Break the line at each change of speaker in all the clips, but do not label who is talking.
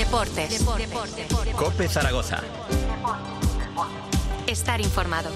Deportes.
COPE Zaragoza.
Estar informado.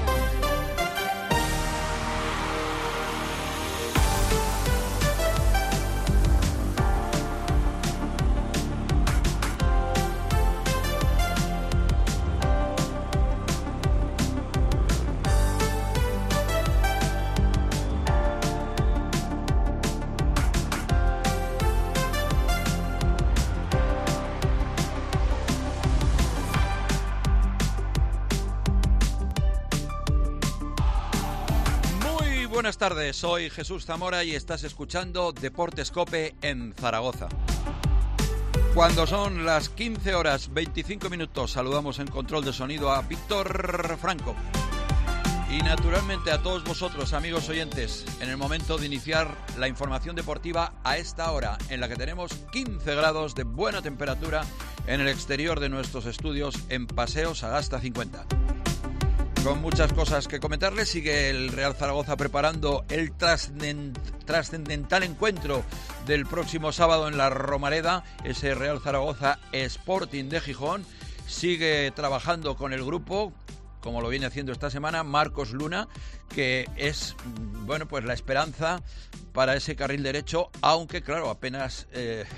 Buenas tardes, soy Jesús Zamora y estás escuchando Deportes COPE en Zaragoza. Cuando son las 15 horas 25 minutos, saludamos en control de sonido a Víctor Franco. Y naturalmente a todos vosotros, amigos oyentes, en el momento de iniciar la información deportiva a esta hora, en la que tenemos 15 grados de buena temperatura en el exterior de nuestros estudios en Paseo Sagasta 50. Con muchas cosas que comentarles, sigue el Real Zaragoza preparando el trascendental encuentro del próximo sábado en la Romareda, ese Real Zaragoza Sporting de Gijón. Sigue trabajando con el grupo, como lo viene haciendo esta semana, Marcos Luna, que es, bueno, pues la esperanza para ese carril derecho, aunque claro, apenas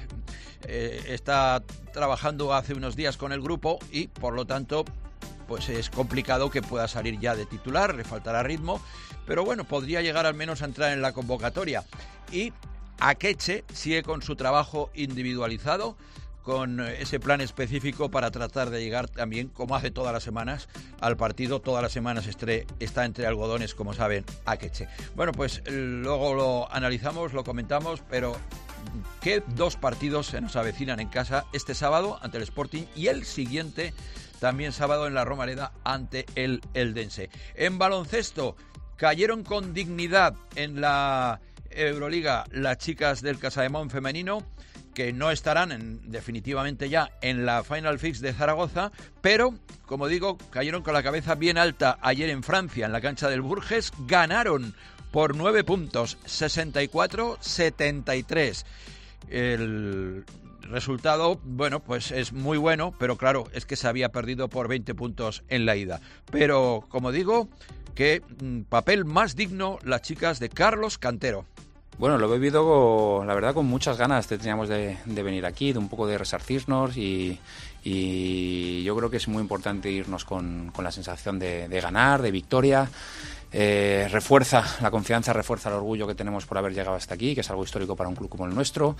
está trabajando hace unos días con el grupo y por lo tanto pues es complicado que pueda salir ya de titular, le faltará ritmo, pero bueno, podría llegar al menos a entrar en la convocatoria. Y Akeche sigue con su trabajo individualizado, con ese plan específico para tratar de llegar también, como hace todas las semanas, al partido. Todas las semanas está entre algodones, como saben, Akeche. Bueno, pues luego lo analizamos, lo comentamos, pero ¿qué dos partidos se nos avecinan en casa este sábado ante el Sporting y el siguiente también sábado en la Romareda ante el Eldense? En baloncesto cayeron con dignidad en la Euroliga las chicas del Casademont femenino, que no estarán definitivamente ya en la Final Six de Zaragoza, pero, como digo, cayeron con la cabeza bien alta ayer en Francia, en la cancha del Bourges. Ganaron por 9 puntos, 64-73. El resultado, bueno, pues es muy bueno, pero claro, es que se había perdido por 20 puntos en la ida. Pero, como digo, qué papel más digno las chicas de Carlos Cantero.
Bueno, lo he vivido, la verdad, con muchas ganas teníamos de venir aquí, de un poco de resarcirnos y yo creo que es muy importante irnos con la sensación de ganar, de victoria. Refuerza la confianza, refuerza el orgullo que tenemos por haber llegado hasta aquí, que es algo histórico para un club como el nuestro.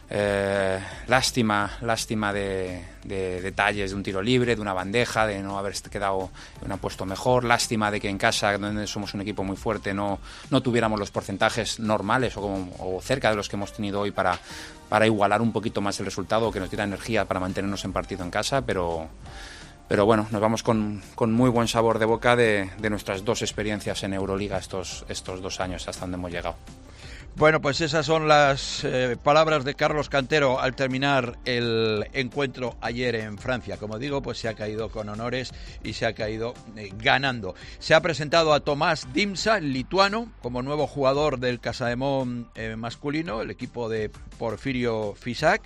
Lástima de detalles de un tiro libre, de una bandeja, de no haber quedado en un puesto mejor. Lástima de que en casa, donde somos un equipo muy fuerte, no tuviéramos los porcentajes normales o cerca de los que hemos tenido hoy para igualar un poquito más el resultado, que nos diera energía para mantenernos en partido en casa, pero bueno, nos vamos con muy buen sabor de boca de nuestras dos experiencias en Euroliga estos 2 años hasta donde hemos llegado.
Bueno, pues esas son las palabras de Carlos Cantero al terminar el encuentro ayer en Francia. Como digo, pues se ha caído con honores y se ha caído ganando. Se ha presentado a Tomás Dimsa, el lituano, como nuevo jugador del Casademont masculino, el equipo de Porfirio Fisac.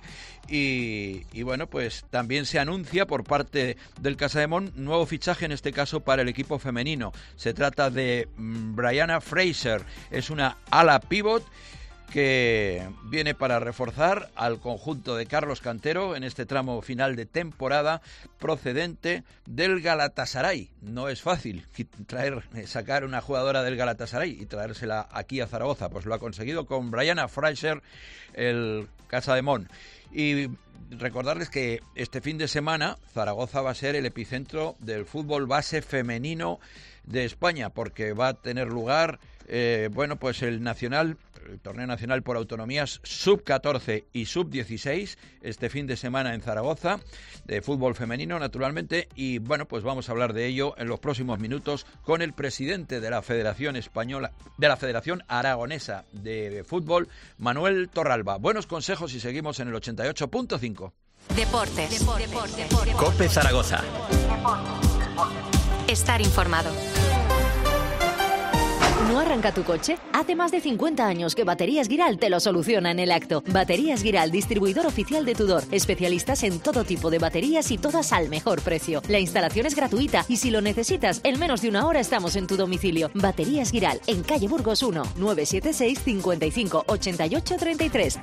Y bueno, pues también se anuncia por parte del Casademont nuevo fichaje, en este caso para el equipo femenino. Se trata de Brianna Fraser, es una ala pívot que viene para reforzar al conjunto de Carlos Cantero en este tramo final de temporada, procedente del Galatasaray. No es fácil sacar una jugadora del Galatasaray y traérsela aquí a Zaragoza, pues lo ha conseguido con Brianna Fraser, el Casademont. Y recordarles que este fin de semana Zaragoza va a ser el epicentro del fútbol base femenino de España, porque va a tener lugar pues el torneo nacional por autonomías sub-14 y sub-16 este fin de semana en Zaragoza, de fútbol femenino naturalmente, y bueno, pues vamos a hablar de ello en los próximos minutos con el presidente de la Federación Española, de la Federación Aragonesa de Fútbol, Manuel Torralba. Buenos consejos y seguimos en el 88.5.
Deportes.
COPE Zaragoza.
Estar informado.
¿No arranca tu coche? Hace más de 50 años que Baterías Guiral te lo soluciona en el acto. Baterías Guiral, distribuidor oficial de Tudor. Especialistas en todo tipo de baterías y todas al mejor precio. La instalación es gratuita y si lo necesitas, en menos de una hora estamos en tu domicilio. Baterías Guiral, en calle Burgos 1, 976 55 88 33.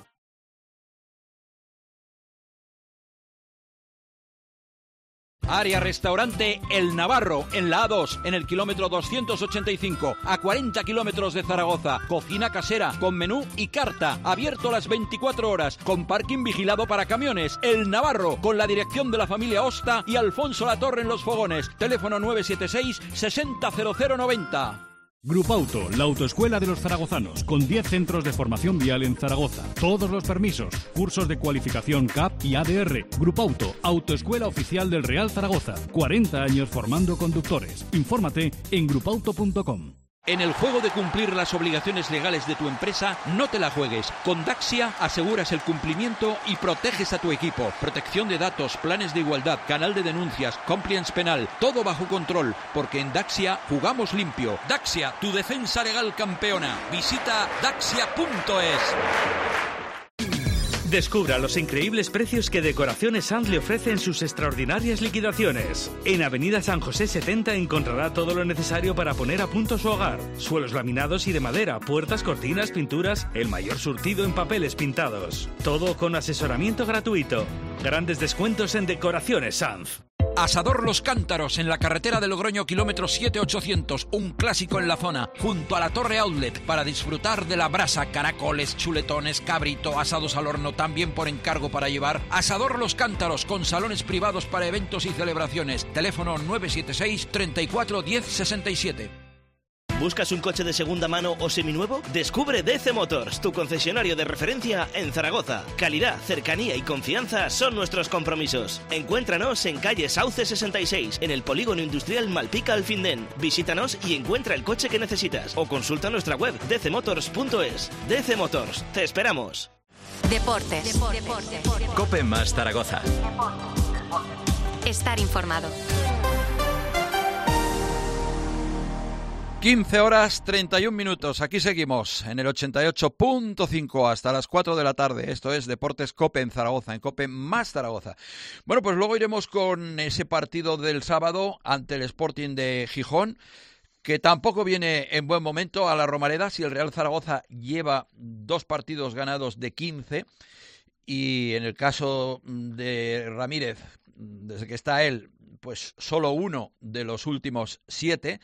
Área Restaurante El Navarro, en la A2, en el kilómetro 285, a 40 kilómetros de Zaragoza. Cocina casera, con menú y carta, abierto las 24 horas, con parking vigilado para camiones. El Navarro, con la dirección de la familia Osta y Alfonso Latorre en los fogones. Teléfono 976 600090.
Grupauto, la autoescuela de los zaragozanos, con 10 centros de formación vial en Zaragoza. Todos los permisos, cursos de cualificación CAP y ADR. Grupauto, autoescuela oficial del Real Zaragoza. 40 años formando conductores. Infórmate en grupauto.com.
En el juego de cumplir las obligaciones legales de tu empresa, no te la juegues. Con Daxia aseguras el cumplimiento y proteges a tu equipo. Protección de datos, planes de igualdad, canal de denuncias, compliance penal, todo bajo control, porque en Daxia jugamos limpio. Daxia, tu defensa legal campeona. Visita daxia.es.
Descubra los increíbles precios que Decoraciones Sanz le ofrece en sus extraordinarias liquidaciones. En Avenida San José 70 encontrará todo lo necesario para poner a punto su hogar. Suelos laminados y de madera, puertas, cortinas, pinturas, el mayor surtido en papeles pintados. Todo con asesoramiento gratuito. Grandes descuentos en Decoraciones Sanz.
Asador Los Cántaros, en la carretera de Logroño, kilómetro 7800, un clásico en la zona, junto a la Torre Outlet, para disfrutar de la brasa, caracoles, chuletones, cabrito, asados al horno, también por encargo para llevar. Asador Los Cántaros, con salones privados para eventos y celebraciones. Teléfono 976 34 10 67.
¿Buscas un coche de segunda mano o seminuevo? Descubre DC Motors, tu concesionario de referencia en Zaragoza. Calidad, cercanía y confianza son nuestros compromisos. Encuéntranos en calle Sauce 66, en el polígono industrial Malpica Alfindén. Visítanos y encuentra el coche que necesitas. O consulta nuestra web dcmotors.es. DC Motors, te esperamos.
Deportes.
Cope más Zaragoza.
Estar informado.
15 horas 31 minutos, aquí seguimos en el 88.5 hasta las 4 de la tarde. Esto es Deportes Cope en Zaragoza, en Cope más Zaragoza. Bueno, pues luego iremos con ese partido del sábado ante el Sporting de Gijón, que tampoco viene en buen momento a la Romareda. Si el Real Zaragoza lleva 2 partidos ganados de 15 y en el caso de Ramírez, desde que está él, pues solo 1 de los últimos 7.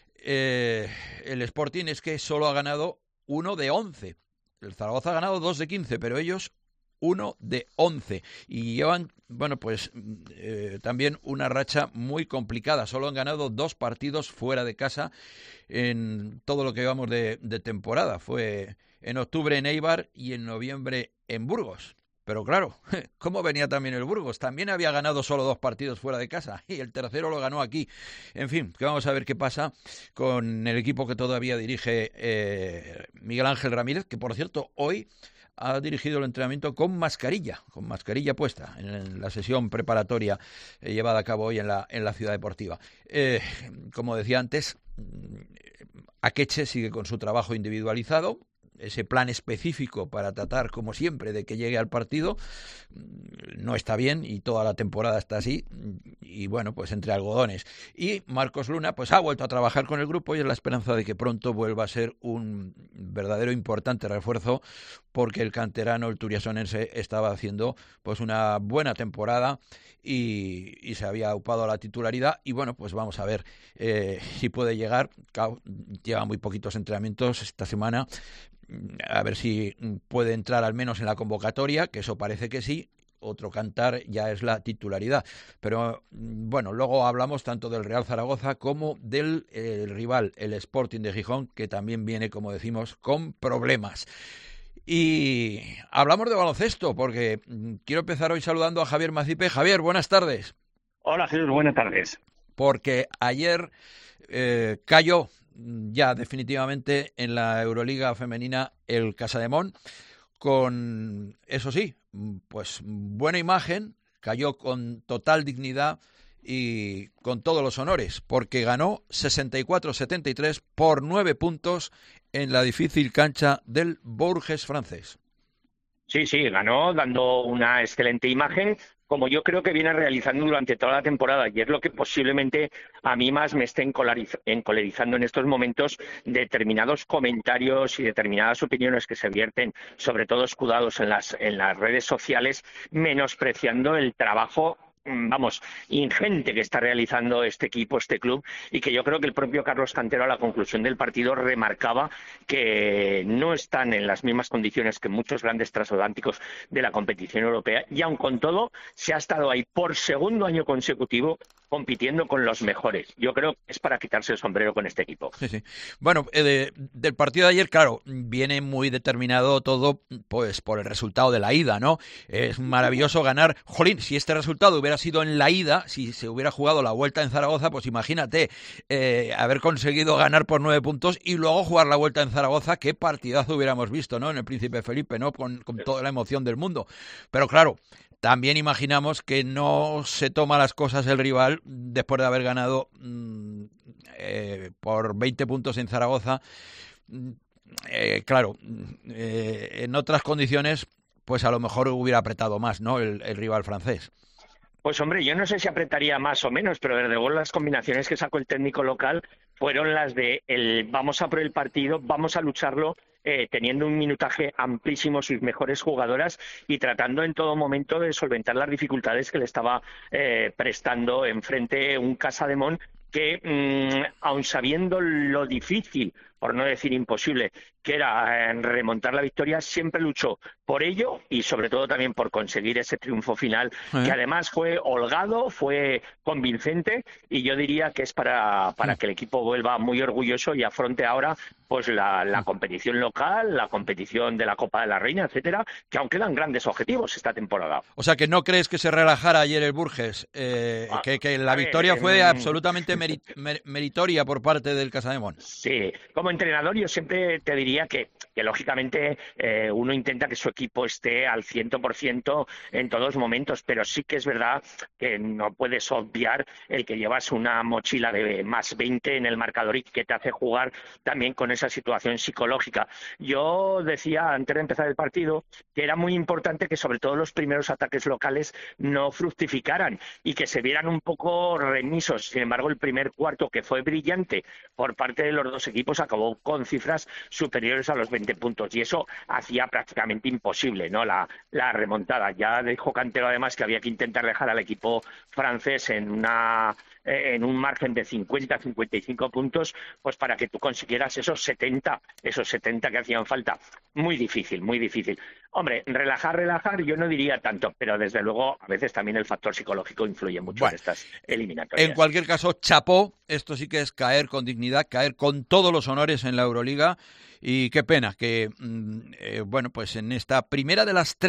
El Sporting es que solo ha ganado 1 de 11. El Zaragoza ha ganado 2 de 15, pero ellos 1 de 11. Y llevan, bueno, pues también una racha muy complicada. Solo han ganado 2 partidos fuera de casa en todo lo que llevamos de temporada. Fue en octubre en Eibar y en noviembre en Burgos. Pero claro, ¿cómo venía también el Burgos? También había ganado solo 2 partidos fuera de casa y el tercero lo ganó aquí. En fin, que vamos a ver qué pasa con el equipo que todavía dirige Miguel Ángel Ramírez, que por cierto hoy ha dirigido el entrenamiento con mascarilla puesta en la sesión preparatoria llevada a cabo hoy en la Ciudad Deportiva. Como decía antes, Akeche sigue con su trabajo individualizado, ese plan específico para tratar, como siempre, de que llegue al partido, no está bien y toda la temporada está así, y bueno, pues entre algodones. Y Marcos Luna pues ha vuelto a trabajar con el grupo y es la esperanza de que pronto vuelva a ser un verdadero importante refuerzo, porque el canterano, el turiasonense, estaba haciendo pues una buena temporada y se había aupado a la titularidad, y bueno, pues vamos a ver si puede llegar. Lleva muy poquitos entrenamientos esta semana, a ver si puede entrar al menos en la convocatoria, que eso parece que sí. Otro cantar ya es la titularidad. Pero bueno, luego hablamos tanto del Real Zaragoza como del rival, el Sporting de Gijón, que también viene, como decimos, con problemas. Y hablamos de baloncesto, porque quiero empezar hoy saludando a Javier Macipe. Javier, buenas tardes.
Hola, Jesús, buenas tardes.
Porque ayer cayó ya definitivamente en la Euroliga femenina el Casademont, con, eso sí, pues buena imagen, cayó con total dignidad y con todos los honores, porque ganó 64-73 por 9 puntos en la difícil cancha del Bourges francés.
Sí, ganó dando una excelente imagen, como yo creo que viene realizando durante toda la temporada, y es lo que posiblemente a mí más me esté encolerizando en estos momentos, determinados comentarios y determinadas opiniones que se vierten, sobre todo escudados en las redes sociales, menospreciando el trabajo ingente que está realizando este equipo, este club, y que yo creo que el propio Carlos Cantero a la conclusión del partido remarcaba que no están en las mismas condiciones que muchos grandes transatlánticos de la competición europea, y aun con todo se ha estado ahí por segundo año consecutivo compitiendo con los mejores. Yo creo que es para quitarse el sombrero con este equipo.
Sí. Bueno, del partido de ayer, claro, viene muy determinado todo pues por el resultado de la ida, ¿no? Es maravilloso ganar. Jolín, si este resultado hubiera sido en la ida, si se hubiera jugado la vuelta en Zaragoza, pues imagínate haber conseguido ganar por 9 puntos y luego jugar la vuelta en Zaragoza, qué partidazo hubiéramos visto, ¿no? En el Príncipe Felipe, ¿no? Con toda la emoción del mundo. Pero claro, también imaginamos que no se toma las cosas el rival después de haber ganado por 20 puntos en Zaragoza. Claro, en otras condiciones, pues a lo mejor hubiera apretado más, ¿no? El rival francés.
Pues hombre, yo no sé si apretaría más o menos, pero desde luego las combinaciones que sacó el técnico local fueron las de vamos a por el partido, vamos a lucharlo, teniendo un minutaje amplísimo sus mejores jugadoras y tratando en todo momento de solventar las dificultades que le estaba prestando enfrente un Casademont que, aun sabiendo lo difícil, por no decir imposible, que era remontar la victoria, siempre luchó por ello y sobre todo también por conseguir ese triunfo final, que además fue holgado, fue convincente, y yo diría que es para que el equipo vuelva muy orgulloso y afronte ahora pues la competición local, la competición de la Copa de la Reina, etcétera, que aún quedan grandes objetivos esta temporada.
O sea, que no crees que se relajara ayer el Burges, que la victoria fue absolutamente meritoria por parte del Casademont.
Sí, como entrenador yo siempre te diría que lógicamente uno intenta que su equipo esté al 100% en todos momentos, pero sí que es verdad que no puedes obviar el que llevas una mochila de más 20 en el marcador y que te hace jugar también con esa situación psicológica. Yo decía antes de empezar el partido que era muy importante que sobre todo los primeros ataques locales no fructificaran y que se vieran un poco remisos. Sin embargo, el primer cuarto, que fue brillante por parte de los dos equipos, acabó con cifras superiores a los 20 puntos y eso hacía prácticamente imposible, ¿no?, la remontada. Ya dijo Cantero además que había que intentar dejar al equipo francés en un margen de 50-55 puntos, pues para que tú consiguieras esos 70 que hacían falta. Muy difícil, muy difícil. Hombre, relajar, yo no diría tanto, pero desde luego a veces también el factor psicológico influye mucho en estas eliminatorias.
En cualquier caso, chapó, esto sí que es caer con dignidad, caer con todos los honores en la Euroliga. Y qué pena que, bueno, pues en esta primera de las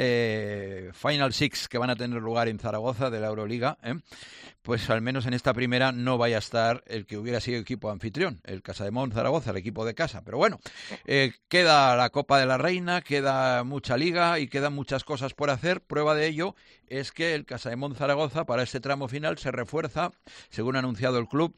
3 Final Six que van a tener lugar en Zaragoza de la Euroliga, pues al menos en esta primera no vaya a estar el que hubiera sido equipo anfitrión, el Casademont Zaragoza, el equipo de casa. Pero bueno, queda la Copa de la Reina, queda mucha liga y quedan muchas cosas por hacer. Prueba de ello es que el Casademont Zaragoza para este tramo final se refuerza, según ha anunciado el club,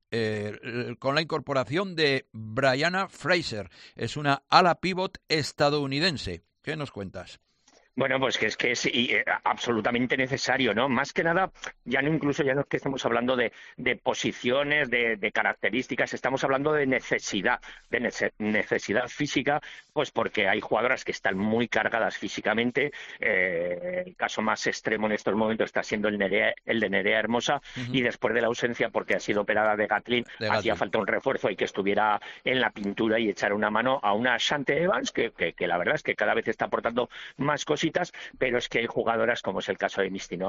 con la incorporación de Brianna Fraser. Es una ala pívot estadounidense. ¿Qué nos cuentas?
Bueno, pues que es absolutamente necesario, ¿no? Más que nada, ya no es que estemos hablando de posiciones, de características, estamos hablando de necesidad física, pues porque hay jugadoras que están muy cargadas físicamente. El caso más extremo en estos momentos está siendo el de Nerea Hermosa, y después de la ausencia, porque ha sido operada de Gatlin, hacía falta un refuerzo y que estuviera en la pintura y echar una mano a una Shante Evans, que la verdad es que cada vez está aportando más cosas, pero es que hay jugadoras como es el caso de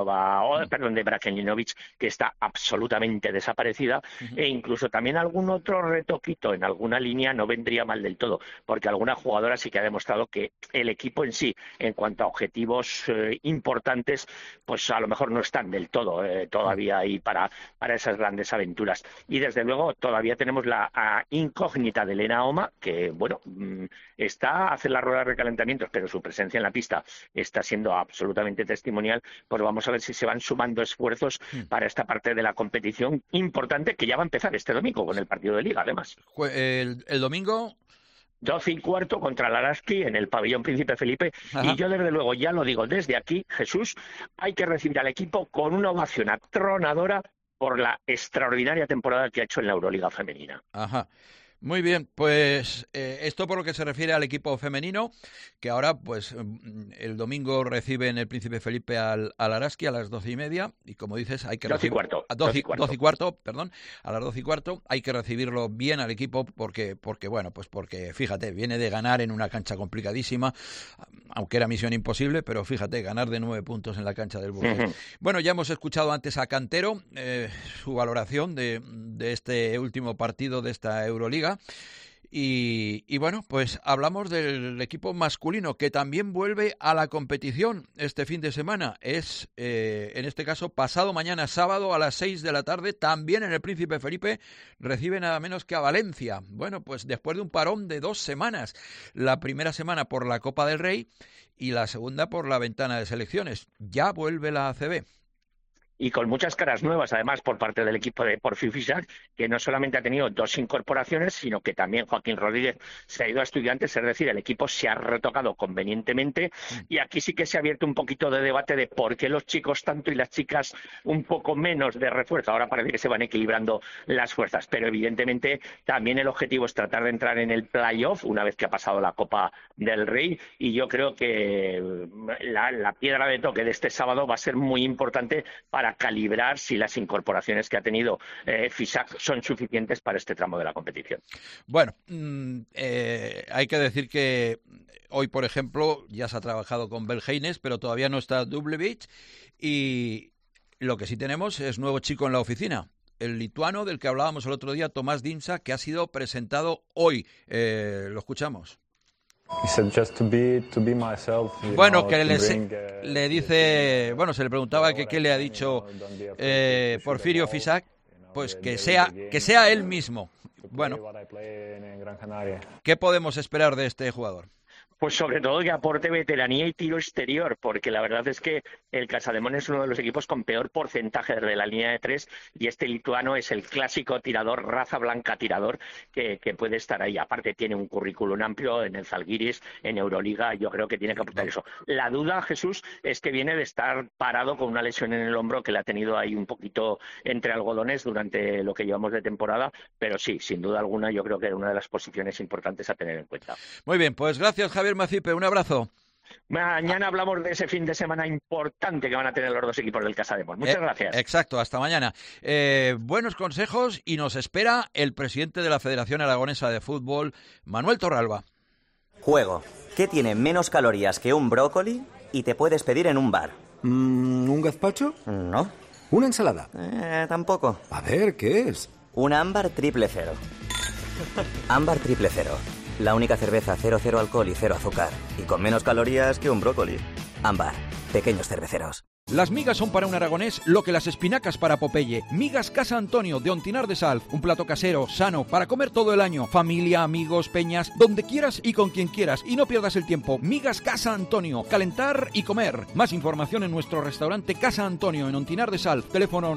de Brakeninovic, que está absolutamente desaparecida, e incluso también algún otro retoquito en alguna línea no vendría mal del todo, porque alguna jugadora sí que ha demostrado que el equipo en sí, en cuanto a objetivos importantes, pues a lo mejor no están del todo todavía ahí para esas grandes aventuras. Y desde luego todavía tenemos la incógnita de Elena Oma, que bueno, está a hacer la rueda de recalentamientos, pero su presencia en la pista está siendo absolutamente testimonial, pues vamos a ver si se van sumando esfuerzos para esta parte de la competición importante que ya va a empezar este domingo con el partido de Liga, además.
El domingo...
12:15 contra el Araski en el pabellón Príncipe Felipe. Ajá. Y yo desde luego ya lo digo desde aquí, Jesús, hay que recibir al equipo con una ovación atronadora por la extraordinaria temporada que ha hecho en la Euroliga femenina.
Ajá. Muy bien, pues esto por lo que se refiere al equipo femenino, que ahora pues el domingo recibe en el Príncipe Felipe al Araski a las 12:30 y como dices hay que
12:15.
A las 12:15 hay que recibirlo bien al equipo porque fíjate, viene de ganar en una cancha complicadísima, aunque era misión imposible, pero fíjate, ganar de 9 puntos en la cancha del Burgos. Bueno, ya hemos escuchado antes a Cantero, su valoración de este último partido de esta Euroliga. Y bueno, pues hablamos del equipo masculino que también vuelve a la competición este fin de semana. Es, en este caso, pasado mañana sábado a las 6 de la tarde, también en el Príncipe Felipe, recibe nada menos que a Valencia. Bueno, pues después de un parón de 2 semanas, la primera semana por la Copa del Rey y la segunda por la ventana de selecciones. Ya vuelve la ACB.
Y con muchas caras nuevas, además, por parte del equipo de Porfi Fisac, que no solamente ha tenido 2 incorporaciones, sino que también Joaquín Rodríguez se ha ido a Estudiantes, es decir, el equipo se ha retocado convenientemente, y aquí sí que se ha abierto un poquito de debate de por qué los chicos tanto y las chicas un poco menos de refuerzo. Ahora parece que se van equilibrando las fuerzas, pero evidentemente también el objetivo es tratar de entrar en el playoff una vez que ha pasado la Copa del Rey, y yo creo que la piedra de toque de este sábado va a ser muy importante para calibrar si las incorporaciones que ha tenido Fisac son suficientes para este tramo de la competición.
Bueno, hay que decir que hoy, por ejemplo, ya se ha trabajado con Belgeines, pero todavía no está Dublevich, y lo que sí tenemos es nuevo chico en la oficina. El lituano del que hablábamos el otro día, Tomás Dimsa, que ha sido presentado hoy. Lo escuchamos. Bueno, que le dice, bueno, se le preguntaba que qué le ha dicho Porfirio Fisac, pues que sea él mismo. Bueno, ¿qué podemos esperar de este jugador?
Pues sobre todo que aporte veteranía y tiro exterior, porque la verdad es que el Casademón es uno de los equipos con peor porcentaje de la línea de 3 y este lituano es el clásico tirador, raza blanca tirador, que puede estar ahí. Aparte tiene un currículum amplio en el Zalgiris, en Euroliga, yo creo que tiene que aportar eso. La duda, Jesús, es que viene de estar parado con una lesión en el hombro que le ha tenido ahí un poquito entre algodones durante lo que llevamos de temporada, pero sí, sin duda alguna, yo creo que era una de las posiciones importantes a tener en cuenta.
Muy bien, pues gracias, Javier Macipe, un abrazo.
Mañana hablamos de ese fin de semana importante que van a tener los dos equipos del Casademón. Muchas gracias.
Exacto, hasta mañana. Buenos consejos y nos espera el presidente de la Federación Aragonesa de Fútbol, Manuel Torralba.
Juego. ¿Qué tiene menos calorías que un brócoli y te puedes pedir en un bar?
¿Un gazpacho?
No.
¿Una ensalada?
Tampoco.
A ver, ¿qué es?
Un Ámbar Triple Cero. Ámbar Triple Cero. La única cerveza 0,0 alcohol y 0 azúcar. Y con menos calorías que un brócoli. Ámbar. Pequeños cerveceros.
Las migas son para un aragonés lo que las espinacas para Popeye. Migas Casa Antonio de Ontinar de Sal. Un plato casero, sano, para comer todo el año. Familia, amigos, peñas, donde quieras y con quien quieras. Y no pierdas el tiempo. Migas Casa Antonio. Calentar y comer. Más información en nuestro restaurante Casa Antonio en Ontinar de Sal. Teléfono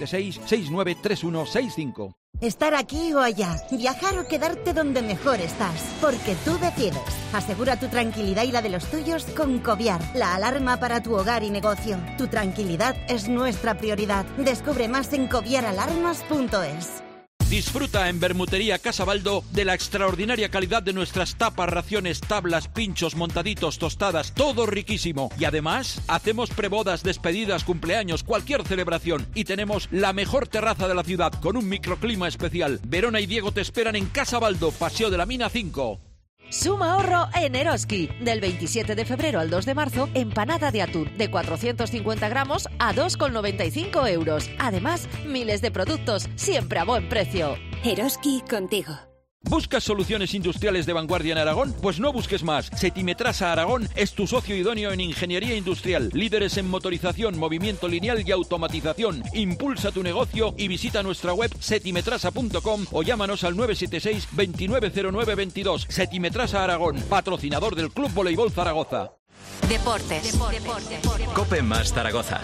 976-693165.
Estar aquí o allá, viajar o quedarte donde mejor estás, porque tú decides. Asegura tu tranquilidad y la de los tuyos con Coviar, la alarma para tu hogar y negocio. Tu tranquilidad es nuestra prioridad. Descubre más en coviaralarmas.es.
Disfruta en Bermutería Casa Baldo de la extraordinaria calidad de nuestras tapas, raciones, tablas, pinchos, montaditos, tostadas, todo riquísimo. Y además, hacemos prebodas, despedidas, cumpleaños, cualquier celebración. Y tenemos la mejor terraza de la ciudad con un microclima especial. Verona y Diego te esperan en Casa Baldo, Paseo de la Mina 5.
Suma ahorro en Eroski. Del 27 de febrero al 2 de marzo, empanada de atún de 450 gramos a 2,95 euros. Además, miles de productos, siempre a buen precio.
Eroski contigo.
¿Buscas soluciones industriales de vanguardia en Aragón? Pues no busques más. Setimetrasa Aragón es tu socio idóneo en ingeniería industrial. Líderes en motorización, movimiento lineal y automatización. Impulsa tu negocio y visita nuestra web setimetrasa.com o llámanos al 976 290922. Setimetrasa Aragón, patrocinador del Club Voleibol Zaragoza.
Deportes.
Cope más Zaragoza.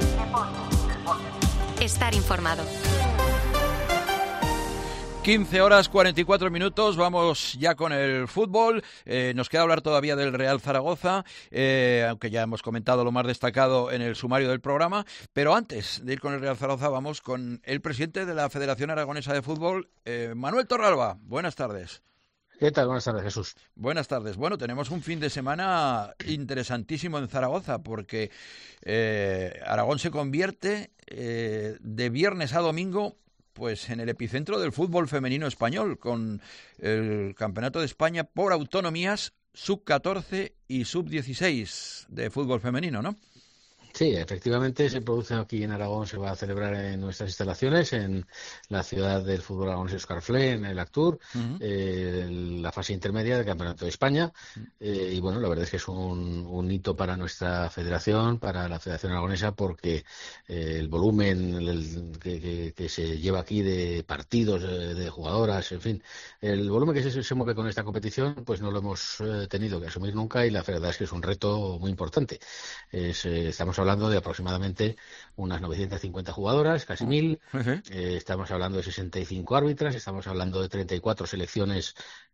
Estar informado.
15 horas 44 minutos, vamos ya con el fútbol. Nos queda hablar todavía del Real Zaragoza, aunque ya hemos comentado lo más destacado en el sumario del programa. Pero antes de ir con el Real Zaragoza, vamos con el presidente de la Federación Aragonesa de Fútbol, Manuel Torralba. Buenas tardes.
¿Qué tal? Buenas tardes, Jesús.
Buenas tardes. Bueno, tenemos un fin de semana interesantísimo en Zaragoza porque Aragón se convierte de viernes a domingo pues en el epicentro del fútbol femenino español, con el Campeonato de España por autonomías sub-14 y sub-16 de fútbol femenino, ¿no?
Sí, efectivamente se produce aquí en Aragón, se va a celebrar en nuestras instalaciones, en la ciudad del fútbol aragonés Óscar Fle, en el Actur, la fase intermedia del Campeonato de España. Y bueno, la verdad es que es un hito para nuestra federación, para la Federación Aragonesa, porque el volumen que se lleva aquí de partidos, de jugadoras, en fin, el volumen que se mueve con esta competición, pues no lo hemos tenido que asumir nunca, y la verdad es que es un reto muy importante. Estamos hablando de aproximadamente unas 950 jugadoras, casi 1000. Estamos hablando de 65 árbitras, estamos hablando de 34 selecciones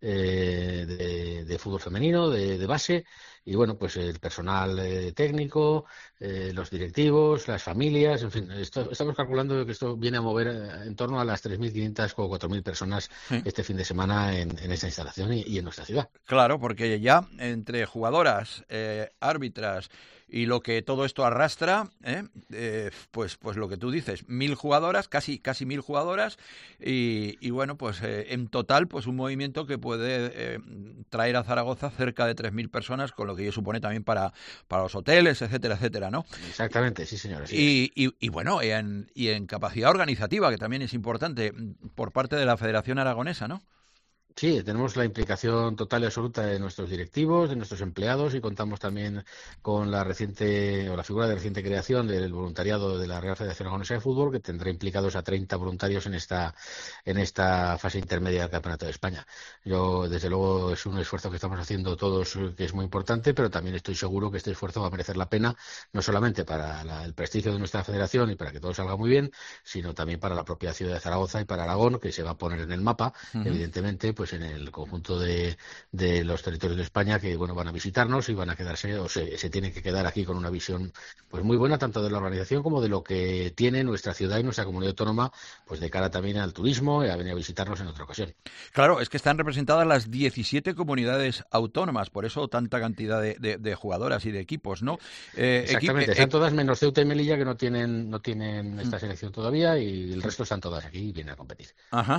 de fútbol femenino, de base, y bueno, pues el personal técnico, los directivos, las familias, en fin, estamos calculando que esto viene a mover en torno a las 3.500 o 4.000 personas este fin de semana en esta instalación y en nuestra ciudad.
Claro, porque ya entre jugadoras, árbitras y lo que todo esto arrastra, pues lo que tú dices, 1.000 jugadoras, casi 1.000 jugadoras, y bueno, pues en total, pues un movimiento que puede traer a Zaragoza cerca de 3.000 personas, con lo que ello supone también para los hoteles, etcétera, etcétera, ¿no?
Exactamente, sí, señora.
Sí. Y bueno, y en capacidad organizativa, que también es importante por parte de la Federación Aragonesa, ¿no?
Sí, tenemos la implicación total y absoluta de nuestros directivos, de nuestros empleados, y contamos también con la figura de reciente creación del voluntariado de la Real Federación Aragonesa de Fútbol, que tendrá implicados a 30 voluntarios en esta fase intermedia del Campeonato de España. Yo, desde luego, es un esfuerzo que estamos haciendo todos, que es muy importante, pero también estoy seguro que este esfuerzo va a merecer la pena, no solamente para el prestigio de nuestra federación y para que todo salga muy bien, sino también para la propia ciudad de Zaragoza y para Aragón, que se va a poner en el mapa, evidentemente, pues en el conjunto de los territorios de España, que bueno, van a visitarnos y van a quedarse, o se tienen que quedar aquí con una visión pues muy buena, tanto de la organización como de lo que tiene nuestra ciudad y nuestra comunidad autónoma, pues de cara también al turismo y a venir a visitarnos en otra ocasión.
Claro, es que están representadas las 17 comunidades autónomas, por eso tanta cantidad de jugadoras y de equipos, ¿no?
Exactamente, están todas menos Ceuta y Melilla, que no tienen esta selección todavía, y el resto están todas aquí y vienen a competir.
Ajá.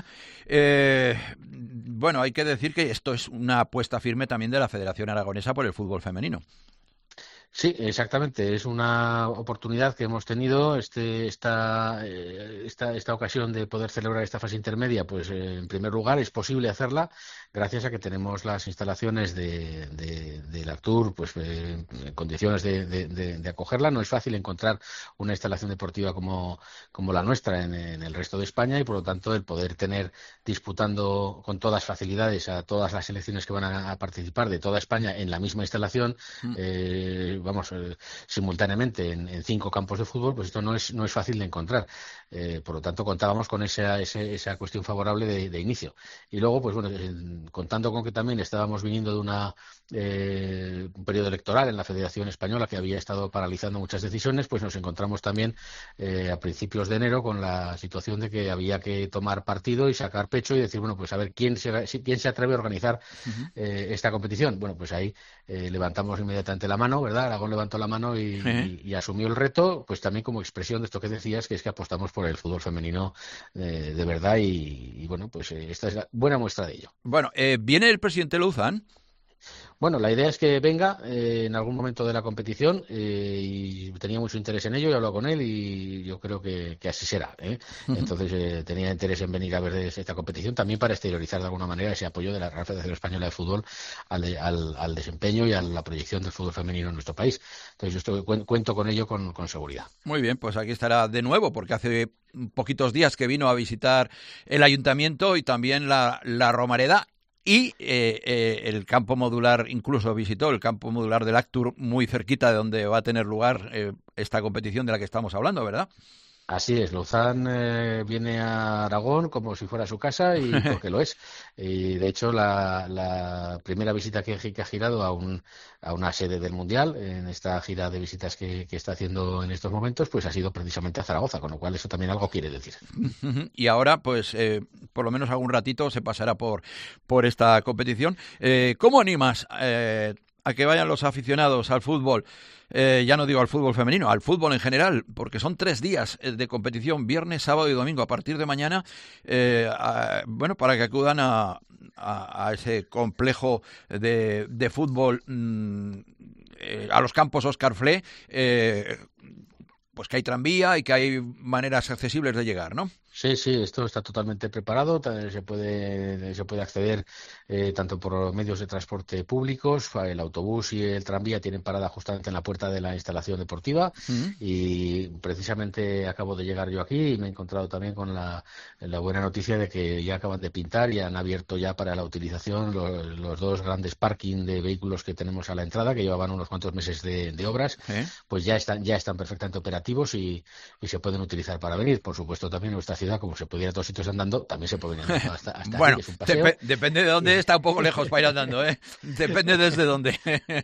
Bueno, hay que decir que esto es una apuesta firme también de la Federación Aragonesa por el fútbol femenino.
Sí, exactamente. Es una oportunidad que hemos tenido esta ocasión de poder celebrar esta fase intermedia. Pues en primer lugar es posible hacerla gracias a que tenemos las instalaciones del Actur pues en condiciones de acogerla. No es fácil encontrar una instalación deportiva como la nuestra en el resto de España, y por lo tanto el poder tener disputando con todas facilidades a todas las selecciones que van a participar de toda España en la misma instalación, simultáneamente en 5 campos de fútbol, pues esto no es fácil de encontrar. Por lo tanto, contábamos con esa cuestión favorable de inicio. Y luego, pues bueno, contando con que también estábamos viniendo de un periodo electoral en la Federación Española que había estado paralizando muchas decisiones, pues nos encontramos también a principios de enero con la situación de que había que tomar partido y sacar pecho y decir, bueno, pues a ver quién se atreve a organizar esta competición. Bueno, pues ahí levantamos inmediatamente la mano, ¿verdad? Aragón levantó la mano y asumió el reto, pues también como expresión de esto que decías, que es que apostamos por el fútbol femenino de verdad, y bueno, pues esta es la buena muestra de ello.
Bueno, ¿viene el presidente Louzán?
Bueno, la idea es que venga en algún momento de la competición, y tenía mucho interés en ello, he hablado con él y yo creo que así será, ¿eh? Entonces tenía interés en venir a ver esta competición, también para exteriorizar de alguna manera ese apoyo de la Real Federación Española de Fútbol al desempeño y a la proyección del fútbol femenino en nuestro país. Entonces yo cuento con ello con seguridad.
Muy bien, pues aquí estará de nuevo, porque hace poquitos días que vino a visitar el ayuntamiento y también la Romareda. Y el campo modular, incluso visitó el campo modular del Actur, muy cerquita de donde va a tener lugar esta competición de la que estamos hablando, ¿verdad?
Así es, Lozán viene a Aragón como si fuera su casa y porque lo es. Y de hecho la primera visita que ha girado a una sede del Mundial, en esta gira de visitas que está haciendo en estos momentos, pues ha sido precisamente a Zaragoza, con lo cual eso también algo quiere decir.
Y ahora, pues, por lo menos algún ratito se pasará por esta competición. ¿Cómo animas a que vayan los aficionados al fútbol? Ya no digo al fútbol femenino, al fútbol en general, porque son 3 días de competición, viernes, sábado y domingo, a partir de mañana, para que acudan a ese complejo de fútbol, a los campos Óscar Fle, pues que hay tranvía y que hay maneras accesibles de llegar, ¿no?
Sí, esto está totalmente preparado. Se puede acceder tanto por medios de transporte públicos. El autobús y el tranvía tienen parada justamente en la puerta de la instalación deportiva. Y precisamente acabo de llegar yo aquí y me he encontrado también con la buena noticia de que ya acaban de pintar y han abierto ya para la utilización los 2 grandes parking de vehículos que tenemos a la entrada, que llevaban unos cuantos meses de obras. Pues ya están perfectamente operativos y se pueden utilizar para venir. Por supuesto, también nuestra ciudad, como se puede ir a todos sitios andando, también se puede venir hasta
bueno,
aquí, que es un paseo.
Depende de dónde, está un poco lejos para ir andando, ¿eh? Depende desde dónde.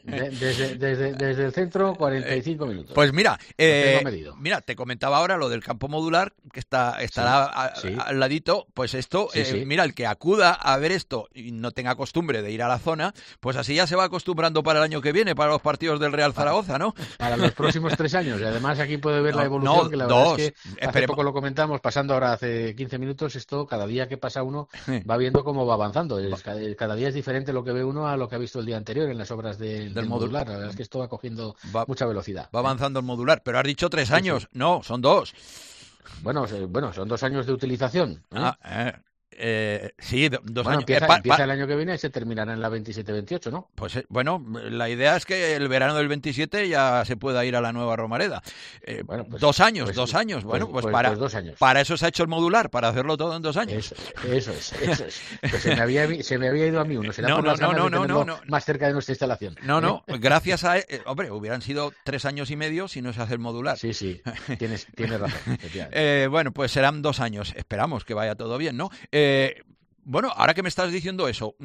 Desde el centro, 45 minutos.
Pues mira, te comentaba ahora lo del campo modular, que estará al ladito. Pues esto, mira, el que acuda a ver esto y no tenga costumbre de ir a la zona, pues así ya se va acostumbrando para el año que viene, para los partidos del Real Zaragoza, ¿no?
Para los próximos 3 años. Y además aquí puede ver la evolución, que la verdad es que hace poco lo comentamos, pasando ahora hace 15 minutos, esto cada día que pasa uno va viendo cómo va avanzando. Cada día es diferente lo que ve uno a lo que ha visto el día anterior en las obras del modular. La verdad es que esto va cogiendo mucha velocidad.
Va avanzando el modular, pero has dicho 3 años. No, son 2.
Bueno, son 2 años de utilización.
Sí, 2 años.
Empieza el año que viene y se terminará en la 27-28, ¿no?
Pues la idea es que el verano del 27 ya se pueda ir a la nueva Romareda. 2 años, 2 años. Bueno, pues
2 años.
Para eso se ha hecho el modular, para hacerlo todo en 2 años.
Eso es. Pues se me había ido a mí uno. Será por las ganas de tenerlo más cerca de nuestra instalación.
No, gracias a... hombre, hubieran sido 3 años y medio si no se hace el modular.
Sí, tienes razón.
Bueno, pues serán 2 años. Esperamos que vaya todo bien, ¿no? Bueno, ahora que me estás diciendo eso,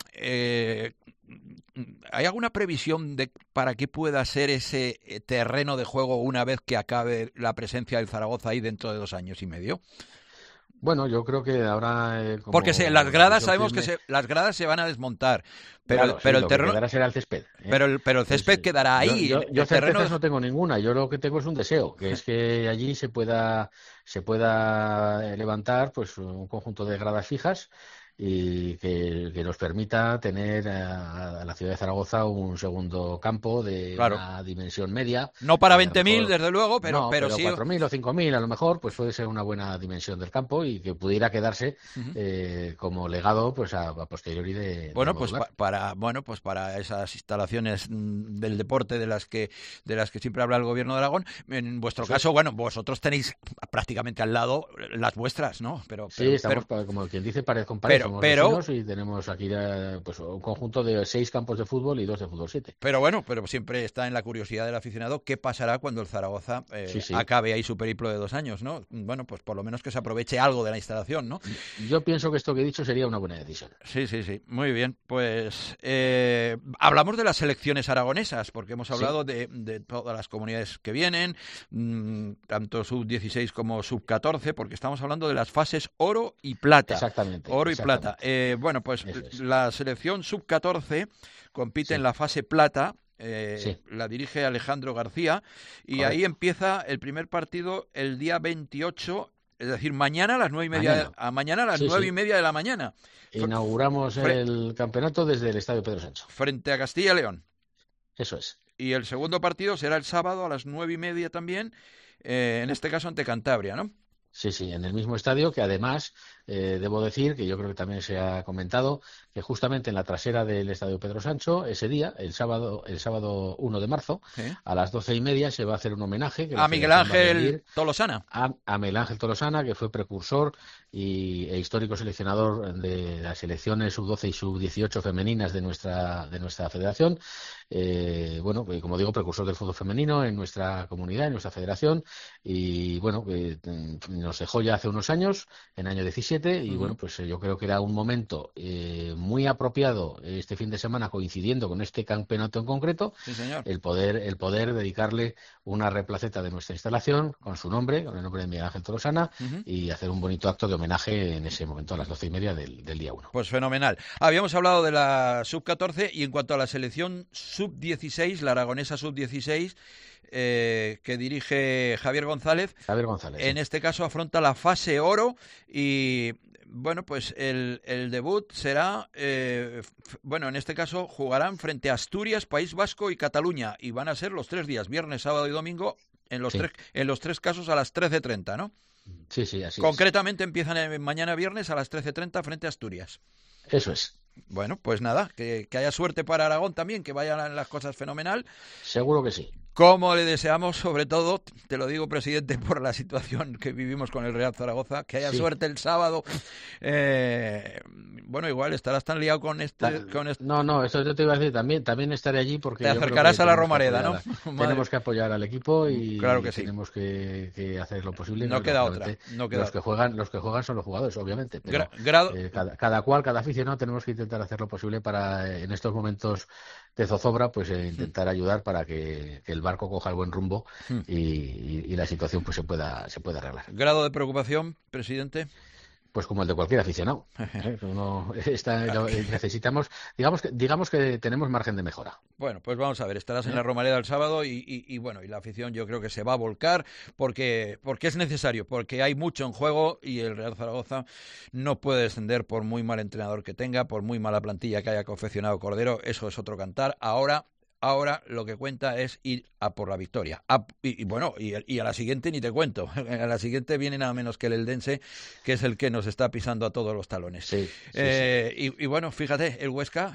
¿hay alguna previsión para qué pueda ser ese terreno de juego una vez que acabe la presencia del Zaragoza ahí dentro de 2 años y medio?
Bueno, yo creo que ahora...
Porque las gradas, sabemos que las gradas se van a desmontar, pero el terreno...
Lo que será el césped.
Pero el césped quedará ahí.
Yo certezas no tengo ninguna. Yo lo que tengo es un deseo, que es que allí se pueda levantar pues un conjunto de gradas fijas y que nos permita tener a la ciudad de Zaragoza un segundo campo de una dimensión media.
No para 20.000, desde luego, pero sí.
4.000 o 5.000 a lo mejor, pues puede ser una buena dimensión del campo y que pudiera quedarse como legado pues a posteriori de
para esas instalaciones del deporte de las que siempre habla el gobierno de Aragón. En vuestro caso, vosotros tenéis prácticamente al lado las vuestras, ¿no?
Estamos como quien dice pared con pared. Somos y tenemos aquí pues un conjunto de 6 campos de fútbol y 2 de fútbol 7.
Pero siempre está en la curiosidad del aficionado qué pasará cuando el Zaragoza acabe ahí su periplo de 2 años, ¿no? Bueno, pues por lo menos que se aproveche algo de la instalación, ¿no?
Yo pienso que esto que he dicho sería una buena decisión.
Sí. Muy bien. Pues hablamos de las selecciones aragonesas, porque hemos hablado de todas las comunidades que vienen, tanto sub-16 como sub-14, porque estamos hablando de las fases oro y plata.
Exactamente.
Oro y plata. La selección sub-14 compite en la fase plata. La dirige Alejandro García y ahí empieza el primer partido el día 28, es decir, mañana a las 9:30 de la mañana.
Inauguramos el campeonato desde el Estadio Pedro Sancho.
Frente a Castilla y León.
Eso es.
Y el segundo partido será el sábado a las 9:30 también, en este caso ante Cantabria, ¿no?
Sí, en el mismo estadio, que además debo decir, que yo creo que también se ha comentado, que justamente en la trasera del estadio Pedro Sancho, ese día, el sábado 1 de marzo, a las 12:30 se va a hacer un homenaje.
A Miguel Ángel Tolosana.
A Miguel Ángel Tolosana, que fue precursor e histórico seleccionador de las selecciones sub-12 y sub-18 femeninas de nuestra federación. Bueno, como digo, precursor del fútbol femenino en nuestra comunidad, en nuestra federación, y bueno, nos dejó ya hace unos años, en año 17, y bueno, pues yo creo que era un momento muy apropiado este fin de semana, coincidiendo con este campeonato en concreto, el poder dedicarle una replaceta de nuestra instalación con su nombre, con el nombre de Miguel Ángel Tolosana, y hacer un bonito acto de homenaje en ese momento a las 12:30 del día 1.
Pues fenomenal. Habíamos hablado de la sub-14 y en cuanto a la selección sub-16, la aragonesa sub-16, que dirige Javier González. En este caso afronta la fase oro y bueno, pues el debut será, en este caso jugarán frente a Asturias, País Vasco y Cataluña, y van a ser los 3 días, viernes, sábado y domingo, en los tres casos a las 13:30, ¿no?
Sí, así
Concretamente empiezan mañana viernes a las 13:30 frente a Asturias.
Eso es.
Bueno, pues nada, que haya suerte para Aragón también, que vayan las cosas fenomenal.
Seguro que sí.
Como le deseamos, sobre todo, te lo digo, presidente, por la situación que vivimos con el Real Zaragoza, que haya suerte el sábado. Bueno, igual estarás tan liado con este...
No, eso yo te iba a decir, también estaré allí porque...
Te acercarás a la Romareda, ¿no?
Tenemos que apoyar al equipo y
claro que sí.
Tenemos que hacer lo posible.
No queda otra.
Los que juegan son los jugadores, obviamente. Pero cada aficionado tenemos que intentar hacer lo posible para, en estos momentos de zozobra, pues intentar ayudar para que el barco coja el buen rumbo y la situación pues se pueda arreglar.
¿Grado de preocupación, presidente?
Pues como el de cualquier aficionado. Necesitamos, digamos que tenemos margen de mejora.
Bueno, pues vamos a ver, estarás en la Romareda el sábado y bueno, y la afición yo creo que se va a volcar porque es necesario, porque hay mucho en juego y el Real Zaragoza no puede descender por muy mal entrenador que tenga, por muy mala plantilla que haya confeccionado Cordero, eso es otro cantar. Ahora lo que cuenta es ir a por la victoria. Y a la siguiente ni te cuento. A la siguiente viene nada menos que el Eldense, que es el que nos está pisando a todos los talones.
Sí.
Y bueno, fíjate, el Huesca,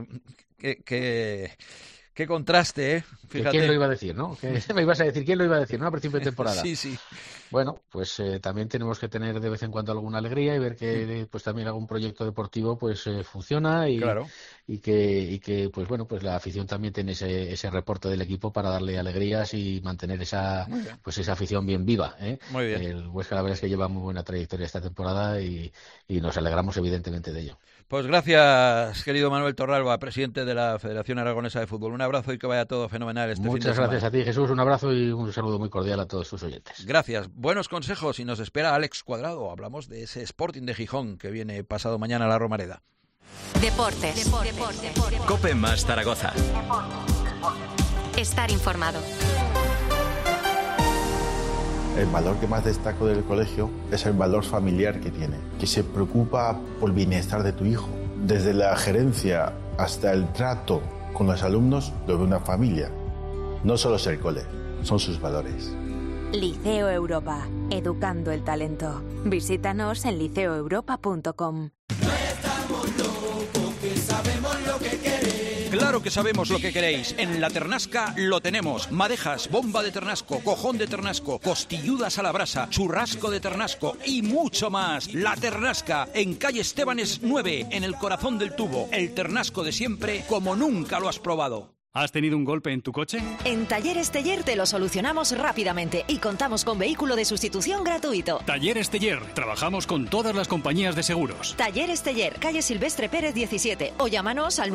qué contraste, ¿eh? Fíjate.
¿Quién lo iba a decir, no? Me ibas a decir, ¿quién lo iba a decir? ¿No? A principio de temporada.
Sí.
Bueno, pues también tenemos que tener de vez en cuando alguna alegría y ver que pues también algún proyecto deportivo pues funciona y que pues bueno, pues la afición también tiene ese reporte del equipo para darle alegrías y mantener esa afición bien viva, ¿eh?
Muy bien.
El Huesca la verdad es que lleva muy buena trayectoria esta temporada y nos alegramos evidentemente de ello.
Pues gracias, querido Manuel Torralba, presidente de la Federación Aragonesa de Fútbol. Un abrazo y que vaya todo fenomenal este fin de semana.
Muchas gracias a ti, Jesús. Un abrazo y un saludo muy cordial a todos tus oyentes.
Gracias. Buenos consejos y nos espera Alex Cuadrado. Hablamos de ese Sporting de Gijón que viene pasado mañana a la Romareda.
Deportes.
COPE más Zaragoza.
Estar informado.
El valor que más destaco del colegio es el valor familiar que tiene, que se preocupa por el bienestar de tu hijo. Desde la gerencia hasta el trato con los alumnos, lo ve una familia. No solo es el cole, son sus valores.
Liceo Europa, educando el talento. Visítanos en liceoeuropa.com.
Claro que sabemos lo que queréis. En La Ternasca lo tenemos. Madejas, bomba de ternasco, cojón de ternasco, costilludas a la brasa, churrasco de ternasco y mucho más. La Ternasca, en calle Estebanes 9, en el corazón del tubo. El ternasco de siempre, como nunca lo has probado.
¿Has tenido un golpe en tu coche?
En Talleres Teller te lo solucionamos rápidamente y contamos con vehículo de sustitución gratuito.
Talleres Teller. Trabajamos con todas las compañías de seguros.
Talleres Teller, calle Silvestre Pérez 17 o llámanos al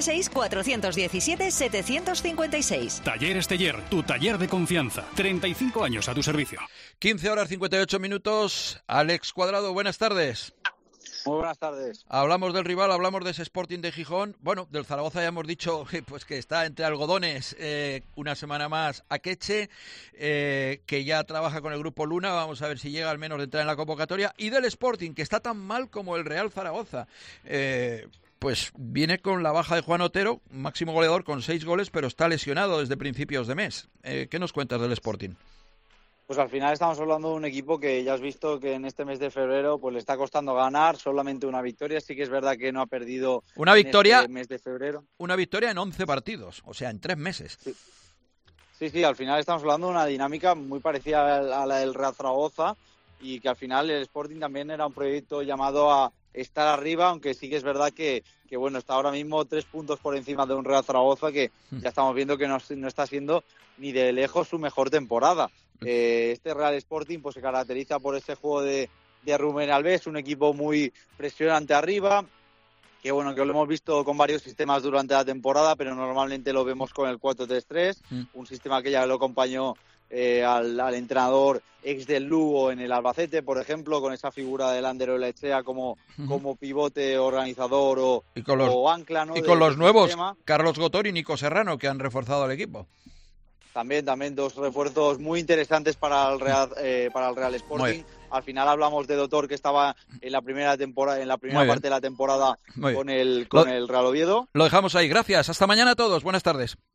976-417-756.
Talleres Teller, tu taller de confianza. 35 años a tu servicio.
15:58. Alex Cuadrado, buenas tardes.
Muy buenas tardes.
Hablamos del rival, hablamos de ese Sporting de Gijón. Bueno, del Zaragoza ya hemos dicho pues que está entre algodones una semana más Akeche, que ya trabaja con el Grupo Luna. Vamos a ver si llega al menos de entrar en la convocatoria. Y del Sporting, que está tan mal como el Real Zaragoza. Pues viene con la baja de Juan Otero, máximo goleador con 6 goles, pero está lesionado desde principios de mes. ¿Qué nos cuentas del Sporting?
Pues al final estamos hablando de un equipo que ya has visto que en este mes de febrero pues le está costando ganar, solamente una victoria. Sí que es verdad que no ha perdido
una victoria,
en este mes de febrero.
Una victoria en 11 partidos, o sea, en 3 meses.
Sí, al final estamos hablando de una dinámica muy parecida a la del Real Zaragoza y que al final el Sporting también era un proyecto llamado a estar arriba, aunque sí que es verdad que bueno, está ahora mismo 3 puntos por encima de un Real Zaragoza que ya estamos viendo que no está siendo ni de lejos su mejor temporada. Este Real Sporting pues se caracteriza por ese juego de Rubén Alves, un equipo muy presionante arriba, que bueno, que lo hemos visto con varios sistemas durante la temporada, pero normalmente lo vemos con el 4-3-3, un sistema que ya lo acompañó al entrenador ex del Lugo en el Albacete, por ejemplo, con esa figura de Lander Olaechea como pivote organizador o ancla, ¿no?
Y con los nuevos, sistema. Carlos Gotor y Nico Serrano, que han reforzado al equipo.
También 2 refuerzos muy interesantes para el Real Sporting. Al final hablamos de Dotor, que estaba en la primera temporada, en la primera parte de la temporada con el Real Oviedo.
Lo dejamos ahí. Gracias. Hasta mañana a todos. Buenas tardes.